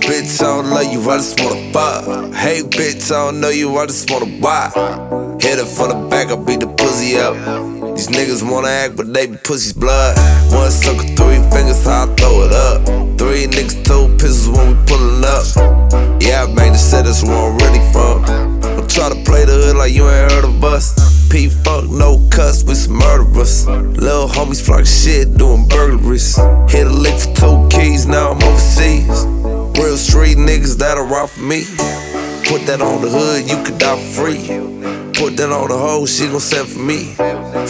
bitch, I don't love you, I just wanna fuck. Hey, bitch, I don't know you, I just wanna why. Hit it from the back, I beat the pussy up. These niggas wanna act, but they be pussy's blood. One sucker, 3 fingers, how I throw it up. 3 niggas, 2 pistols when we pullin' up. Yeah, I made the shit, that's where I'm really from. Don't try to play the hood like you ain't heard of us. P-Funk, no cuss, we some murderers. Lil' homies flock shit, doing burglaries. Hit a lick for 2 keys, now I'm overseas. Real street niggas that'll rock for me. Put that on the hood, you could die for free. Put that on the hoe, she gon' send for me.